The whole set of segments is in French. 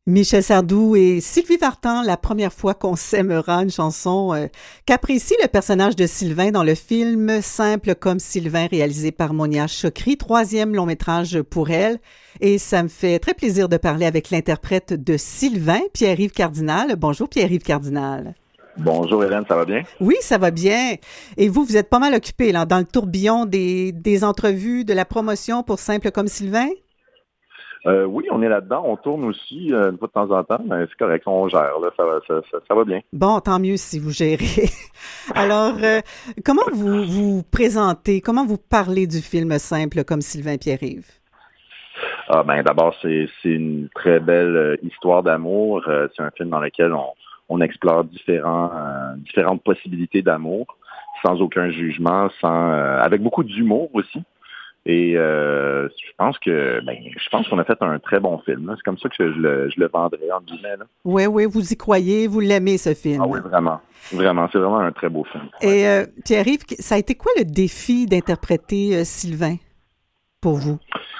Michel Sardou et Sylvie Vartan, la première fois qu'on s'aimera, une chanson qu'apprécie le personnage de Sylvain dans le film Simple comme Sylvain, réalisé par Monia Chokri, troisième long métrage pour elle. Et ça me fait très plaisir de parler avec l'interprète de Sylvain, Pierre-Yves Cardinal. Bonjour Pierre-Yves Cardinal. Bonjour Hélène, ça va bien? Oui, ça va bien. Et vous êtes pas mal occupé là, dans le tourbillon des entrevues, de la promotion pour Simple comme Sylvain? Oui, on est là-dedans. On tourne aussi une fois de temps en temps, mais c'est correct, on gère. Là, ça va bien. Bon, tant mieux si vous gérez. Alors, comment vous vous présentez, comment vous parlez du film Simple comme Sylvain Pierre-Yves? Ah, ben, d'abord, c'est une très belle histoire d'amour. C'est un film dans lequel on explore différentes possibilités d'amour, sans aucun jugement, avec beaucoup d'humour aussi. Et je pense qu'on a fait un très bon film. Là. C'est comme ça que je le vendrais, en guillemets. Là. Oui, oui, vous y croyez, vous l'aimez, ce film. Ah oui, vraiment. Vraiment, c'est vraiment un très beau film. Et Pierre-Yves, ça a été quoi le défi d'interpréter Sylvain pour vous?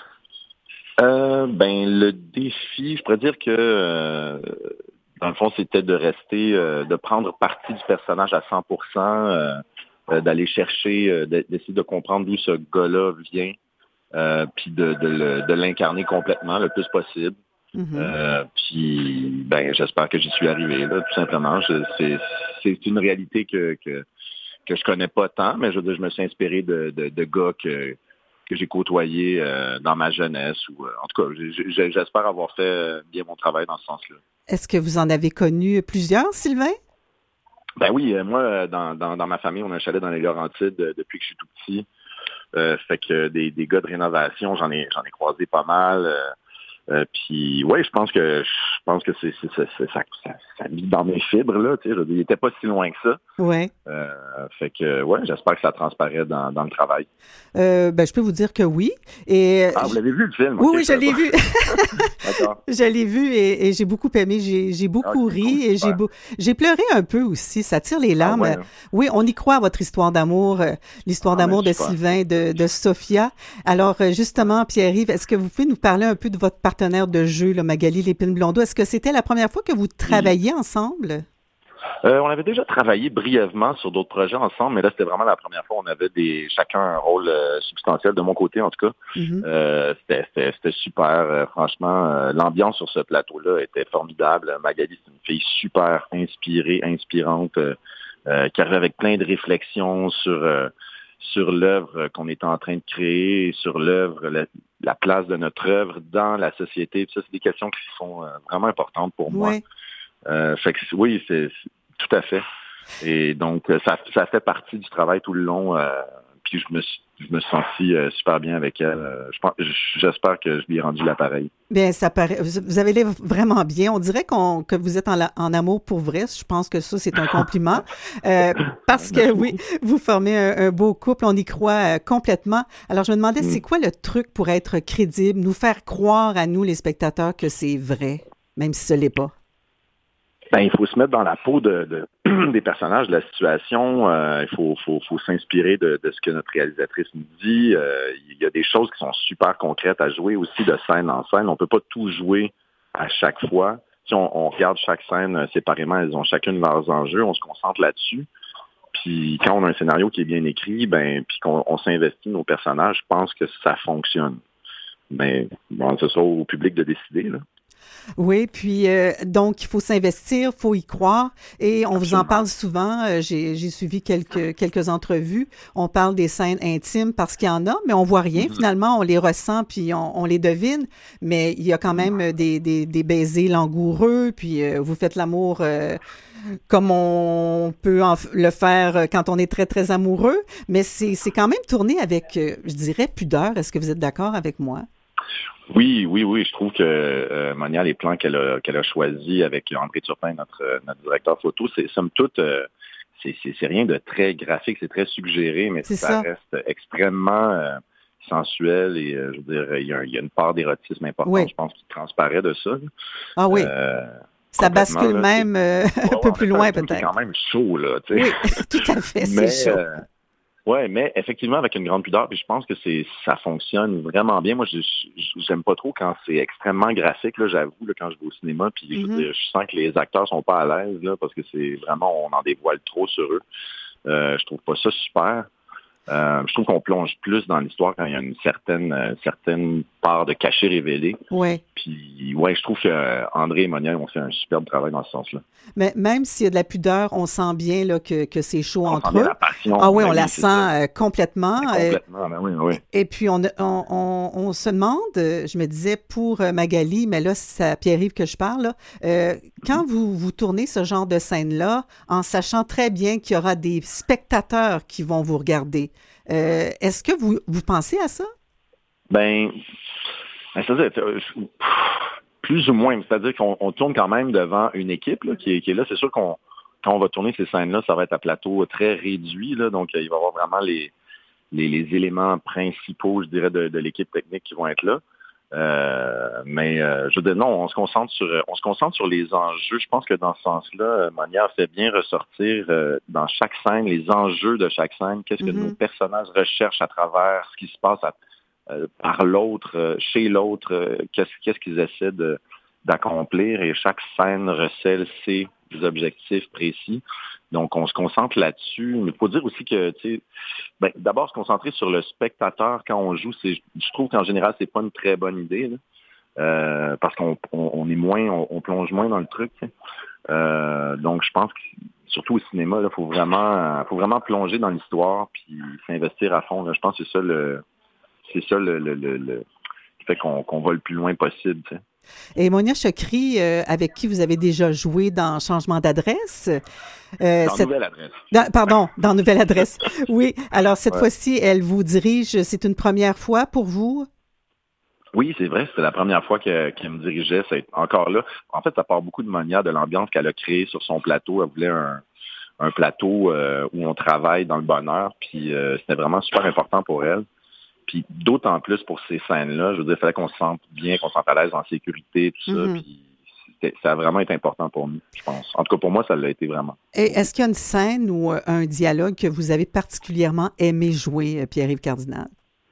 Le défi, je pourrais dire que dans le fond, c'était de rester, de prendre partie du personnage à 100%, d'aller chercher, d'essayer de comprendre d'où ce gars-là vient, puis de l'incarner complètement le plus possible. Mm-hmm. Puis, j'espère que j'y suis arrivé, là, tout simplement. C'est une réalité que je connais pas tant, mais je veux dire, je me suis inspiré de gars que j'ai côtoyés dans ma jeunesse. En tout cas, j'espère avoir fait bien mon travail dans ce sens-là. Est-ce que vous en avez connu plusieurs, Sylvain? Ben oui, moi, dans ma famille, on a un chalet dans les Laurentides depuis que je suis tout petit. Fait que des gars de rénovation, j'en ai croisé pas mal. Puis ouais, je pense que ça vit dans mes fibres là. Tu sais, il était pas si loin que ça. Ouais. Fait que ouais, j'espère que ça transparaît dans le travail. Je peux vous dire que oui. Et vous l'avez vu le film? oui, Okay, oui, je l'ai vu. D'accord. Je l'ai vu et j'ai beaucoup aimé. J'ai beaucoup ri et j'ai pleuré un peu aussi. Ça tire les larmes. Ouais. Oui, on y croit à votre histoire d'amour, l'histoire d'amour de Sylvain, de Sophia. Alors, justement, Pierre-Yves, est-ce que vous pouvez nous parler un peu de votre partenaire de jeu, là, Magali Lépine-Blondeau? Est-ce que c'était la première fois que vous travailliez ensemble? On avait déjà travaillé brièvement sur d'autres projets ensemble, mais là, c'était vraiment la première fois où on avait chacun un rôle substantiel de mon côté, en tout cas. Mm-hmm. C'était super. Franchement, l'ambiance sur ce plateau-là était formidable. Magali, c'est une fille super inspirée, inspirante, qui arrive avec plein de réflexions sur l'œuvre qu'on est en train de créer, sur l'œuvre, la place de notre œuvre dans la société. Puis ça, c'est des questions qui sont vraiment importantes pour moi. Fait que oui, c'est tout à fait. Et donc, ça fait partie du travail tout le long. Puis je me suis senti super bien avec elle. J'espère que je lui ai rendu l'appareil. Bien, ça paraît. Vous avez l'air vraiment bien. On dirait que vous êtes en amour pour vrai. Je pense que ça, c'est un compliment. Parce que oui, vous formez un beau couple. On y croit complètement. Alors, je me demandais, c'est quoi le truc pour être crédible, nous faire croire à nous, les spectateurs, que c'est vrai, même si ce l'est pas? Il faut se mettre dans la peau des personnages, de la situation. Il faut s'inspirer de ce que notre réalisatrice nous dit. Il y a des choses qui sont super concrètes à jouer aussi de scène en scène. On peut pas tout jouer à chaque fois. Si on regarde chaque scène séparément, elles ont chacune leurs enjeux. On se concentre là-dessus. Puis quand on a un scénario qui est bien écrit, puis qu'on s'investit nos personnages, je pense que ça fonctionne. Mais bon, c'est ça au public de décider, là. Oui, puis donc il faut s'investir, il faut y croire et on vous en parle souvent. J'ai suivi quelques entrevues. On parle des scènes intimes parce qu'il y en a, mais on voit rien finalement. On les ressent puis on les devine. Mais il y a quand même des baisers langoureux. Puis vous faites l'amour comme on peut le faire quand on est très très amoureux. Mais c'est quand même tourné avec, je dirais, pudeur. Est-ce que vous êtes d'accord avec moi? Oui. Je trouve que Monia, les plans qu'elle a choisis avec André Turpin, notre directeur photo, c'est somme toute, c'est rien de très graphique, c'est très suggéré, mais ça reste extrêmement sensuel et je veux dire, il y a une part d'érotisme importante, je pense, qui transparaît de ça. Ah oui. Ça bascule là, même un peu plus loin peut-être. C'est quand même chaud, là. Tu sais. Oui, tout à fait, c'est chaud. Ouais, mais effectivement, avec une grande pudeur, puis je pense que ça fonctionne vraiment bien. Moi, j'aime pas trop quand c'est extrêmement graphique, là, j'avoue, là, quand je vais au cinéma, puis je veux Mhm. dire, je sens que les acteurs sont pas à l'aise, là, parce que c'est vraiment, on en dévoile trop sur eux. Je trouve pas ça super. Je trouve qu'on plonge plus dans l'histoire quand il y a une certaine part de cachet révélé. Ouais. Puis, ouais, je trouve que André et Monia ont fait un superbe travail dans ce sens-là. Mais même s'il y a de la pudeur, on sent bien là, que c'est chaud On sent entre bien eux. la passion. Ah oui, on Ben la oui, c'est ça. sent complètement. Ben, complètement, ben oui, oui. Et puis, on se demande, je me disais pour Magali, mais là, c'est à Pierre-Yves que je parle, là, quand vous tournez ce genre de scène-là, en sachant très bien qu'il y aura des spectateurs qui vont vous regarder, est-ce que vous pensez à ça? Ben, c'est-à-dire, plus ou moins, c'est-à-dire qu'on tourne quand même devant une équipe là, qui est là. C'est sûr qu'on quand on va tourner ces scènes-là, ça va être à plateau très réduit, là, donc il va y avoir vraiment les éléments principaux, je dirais, de l'équipe technique qui vont être là. Je veux dire, non, on se concentre sur les enjeux. Je pense que dans ce sens-là, Monia a fait bien ressortir dans chaque scène les enjeux de chaque scène. Qu'est-ce que nos Mhm. personnages recherchent à travers ce qui se passe par l'autre, chez l'autre, qu'est-ce qu'ils essaient d'accomplir, et chaque scène recèle ses objectifs précis. Donc, on se concentre là-dessus. Mais il faut dire aussi que, tu sais, d'abord, se concentrer sur le spectateur quand on joue, je trouve qu'en général, c'est pas une très bonne idée, là. Parce qu'on est moins, on plonge moins dans le truc, tu sais. Donc, je pense que, surtout au cinéma, il faut vraiment plonger dans l'histoire puis s'investir à fond, là. Je pense que c'est ça le qui fait qu'on va le plus loin possible, tu sais. Et Monia Chokri, avec qui vous avez déjà joué dans Changement d'adresse, Dans Nouvelle Adresse. pardon, dans Nouvelle adresse. Oui, alors cette Ouais. fois-ci, elle vous dirige, c'est une première fois pour vous? Oui, c'est vrai, c'était la première fois qu'elle me dirigeait. C'est encore là. En fait, ça part beaucoup de Monia, de l'ambiance qu'elle a créée sur son plateau. Elle voulait un plateau où on travaille dans le bonheur, puis c'était vraiment super important pour elle. Puis d'autant plus pour ces scènes-là, je veux dire, il fallait qu'on se sente bien, qu'on se sente à l'aise, en sécurité, tout ça. Mhm. Puis ça a vraiment été important pour nous, je pense. En tout cas, pour moi, ça l'a été vraiment. Et est-ce qu'il y a une scène ou un dialogue que vous avez particulièrement aimé jouer, Pierre-Yves Cardinal?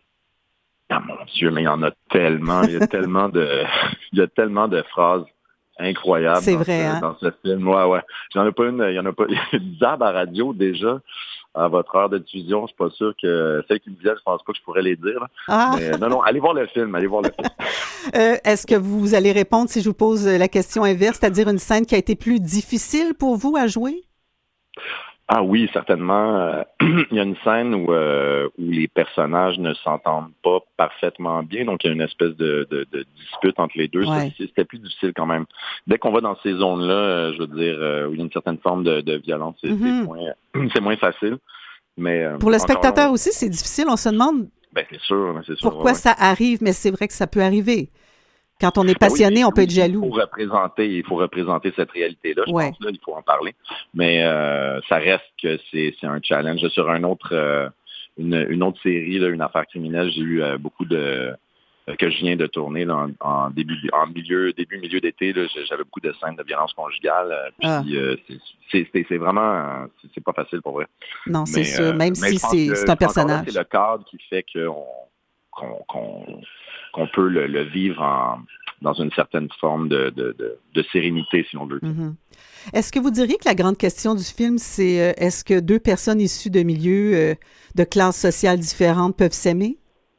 Ah mon Dieu, mais il y en a tellement, il y a tellement de, il y a tellement de phrases incroyables C'est vrai, hein? dans ce film. Ouais, ouais. J'en ai pas une, il y en a pas. Disable à radio déjà, à votre heure de diffusion, je suis pas sûr que celle qui me disait, je pense pas que je pourrais les dire, là. Ah! Mais non, allez voir le film, allez voir le film. Est-ce que vous allez répondre si je vous pose la question inverse, c'est-à-dire une scène qui a été plus difficile pour vous à jouer? Ah oui, certainement. Il y a une scène où les personnages ne s'entendent pas parfaitement bien, donc il y a une espèce de dispute entre les deux. Ça, Ouais. c'était plus difficile quand même. Dès qu'on va dans ces zones-là, je veux dire, où il y a une certaine forme de violence, c'est Mhm. moins, c'est moins facile. Mais Pour le encore là, spectateur aussi, c'est difficile. On se demande c'est sûr, ouais, pourquoi ouais. ça arrive, mais c'est vrai que ça peut arriver. Quand on est Ben oui, passionné, on peut oui, être jaloux. il faut représenter cette réalité-là, je Ouais. pense, là, il faut en parler. Mais ça reste que c'est un challenge. Sur une autre série, là, une affaire criminelle, j'ai eu beaucoup que je viens de tourner là, début milieu d'été, là, j'avais beaucoup de scènes de violence conjugale. Ah, Puis c'est vraiment c'est pas facile pour vrai. non, c'est Mais sûr. Même mais si je pense c'est que un encore là, c'est personnage. le cadre qui fait qu'on qu'on qu'on peut le vivre dans une certaine forme de sérénité, si on veut. Mhm. Est-ce que vous diriez que la grande question du film, c'est est-ce que deux personnes issues de milieux, de classes sociales différentes peuvent s'aimer?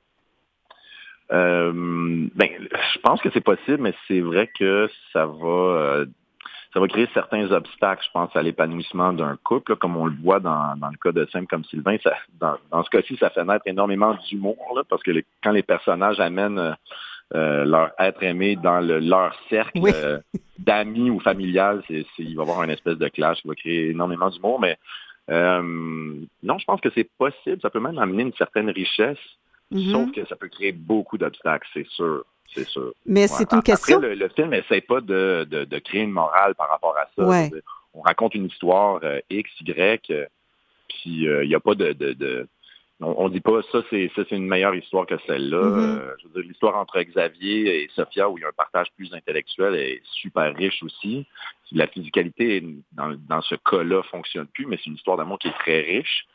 Je pense que c'est possible, mais c'est vrai que ça va créer certains obstacles, je pense, à l'épanouissement d'un couple, là, comme on le voit dans le cas de Simple comme Sylvain. Dans ce cas-ci, ça fait naître énormément d'humour, là, parce que quand les personnages amènent leur être aimé dans leur cercle Oui. d'amis ou familial, il va y avoir une espèce de clash qui va créer énormément d'humour, mais non, je pense que c'est possible. Ça peut même amener une certaine richesse, sauf Mhm. que ça peut créer beaucoup d'obstacles, c'est sûr. C'est sûr. Mais Ouais. c'est une Après, question. le film n'essaie pas de créer une morale par rapport à ça. Je veux Ouais. dire, on raconte une histoire X, Y, puis il n'y a pas on dit pas ça c'est une meilleure histoire que celle-là. Mhm. Je veux dire, l'histoire entre Xavier et Sophia, où il y a un partage plus intellectuel, est super riche aussi. La physicalité dans ce cas-là fonctionne plus, mais c'est une histoire d'amour qui est très riche.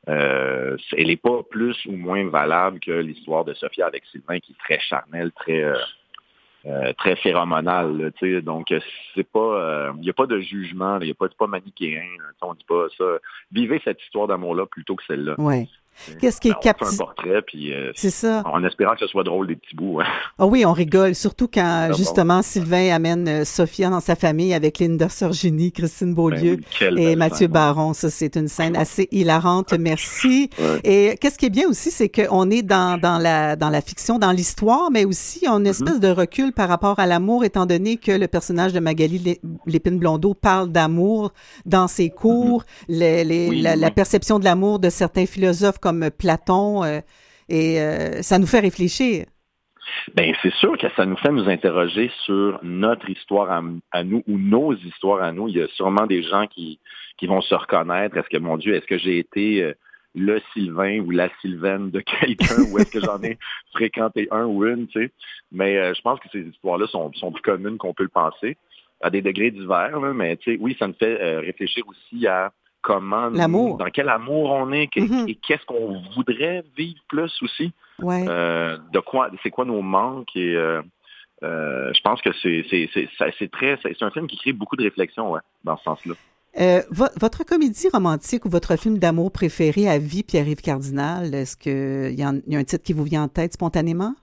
elle n'est pas plus ou moins valable que l'histoire de Sophia avec Sylvain, qui est très charnel, très phéromonal. Là, donc, c'est pas, il n'y a pas de jugement, il n'y a pas, c'est pas manichéen. On dit pas ça. Vivez cette histoire d'amour-là plutôt que celle-là. Ouais. Qu'est-ce qui est On fait un portrait, puis c'est ça. En espérant que ce soit drôle des petits bouts. Hein. Ah oui, on rigole, surtout quand, justement, Sylvain amène Sophia dans sa famille avec Linda Sorgini, Christine Beaulieu et Mathieu Baron. Ça, c'est une scène assez hilarante. Merci. Ouais. Et qu'est-ce qui est bien aussi, c'est qu'on est dans la fiction, dans l'histoire, mais aussi on a une espèce de recul par rapport à l'amour, étant donné que le personnage de Magali Lépine-Blondeau parle d'amour dans ses cours, la perception de l'amour de certains philosophes comme Platon, et ça nous fait réfléchir. Ben c'est sûr que ça nous fait nous interroger sur notre histoire à nous ou nos histoires à nous. Il y a sûrement des gens qui vont se reconnaître. Est-ce que, mon Dieu, est-ce que j'ai été le Sylvain ou la Sylvaine de quelqu'un ou est-ce que j'en ai fréquenté un ou une, tu sais? Mais je pense que ces histoires-là sont plus communes qu'on peut le penser, à des degrés divers, là, mais tu sais, oui, ça nous fait réfléchir aussi à comment l'amour. Dans quel amour on est et qu'est-ce qu'on voudrait vivre plus aussi. Ouais. C'est quoi nos manques et je pense que c'est un film qui crée beaucoup de réflexions dans ce sens-là. Votre comédie romantique ou votre film d'amour préféré à vie, Pierre-Yves Cardinal, est-ce qu'il y a un titre qui vous vient en tête spontanément?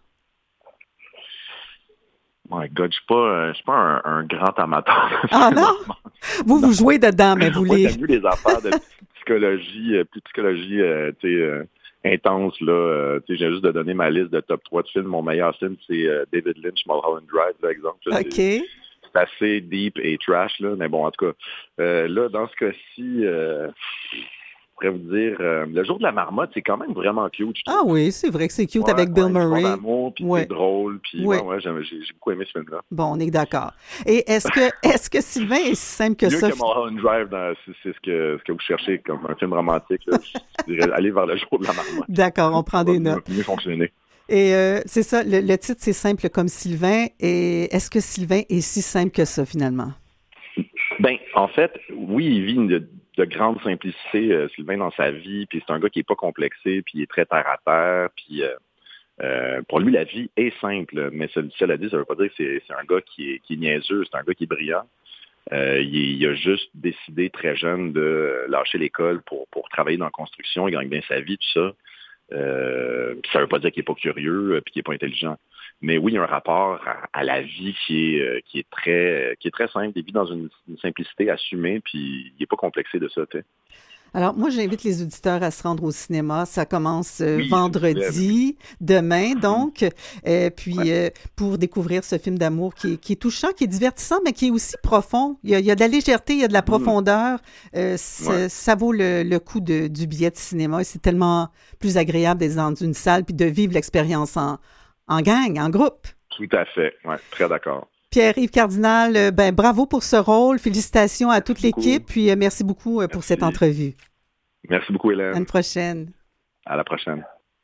My God, je suis pas un grand amateur. Ah non? Vous jouez dedans, mais vous les... Moi, j'ai vu les affaires de psychologie, intense, là. J'ai juste de donner ma liste de top 3 de films. Mon meilleur film, c'est David Lynch, Mulholland Drive, par exemple. Là, OK. C'est assez deep et trash, là. Mais bon, en tout cas, là, dans ce cas-ci... je pourrais vous dire, Le jour de la marmotte, c'est quand même vraiment cute. Ah oui, c'est vrai que c'est cute avec Bill Murray. Puis c'est drôle, puis j'ai beaucoup aimé ce film-là. Bon, on est d'accord. Et est-ce que Sylvain est si simple que ça? Mieux que Mulholland Drive, c'est ce que vous cherchez comme un film romantique. Là, je dirais aller vers Le jour de la marmotte. D'accord, on prend des notes. Mieux fonctionner. Et c'est ça, le titre, c'est simple comme Sylvain. Et est-ce que Sylvain est si simple que ça, finalement? Ben, en fait, oui, il vit de grande simplicité, Sylvain, dans sa vie, puis c'est un gars qui est pas complexé, puis il est très terre-à-terre, puis pour lui, la vie est simple, mais cela dit, ça veut pas dire que c'est un gars qui est niaiseux, c'est un gars qui est brillant. Il a juste décidé très jeune de lâcher l'école pour travailler dans la construction, il gagne bien sa vie, tout ça. Ça veut pas dire qu'il est pas curieux, puis qu'il est pas intelligent. Mais oui, il y a un rapport à la vie qui est très simple. Il vit dans une simplicité assumée, puis il n'est pas complexé de ça. T'sais. Alors, moi, j'invite les auditeurs à se rendre au cinéma. Ça commence vendredi, demain, donc. Pour découvrir ce film d'amour qui est touchant, qui est divertissant, mais qui est aussi profond. Il y a de la légèreté, il y a de la profondeur. Ça vaut le coup du billet de cinéma. Et c'est tellement plus agréable d'être dans une salle puis de vivre l'expérience en gang, en groupe. Tout à fait. Oui, très d'accord. Pierre-Yves Cardinal, bravo pour ce rôle. Félicitations à toute l'équipe. Puis merci beaucoup pour cette entrevue. Merci beaucoup, Hélène. À une prochaine. À la prochaine.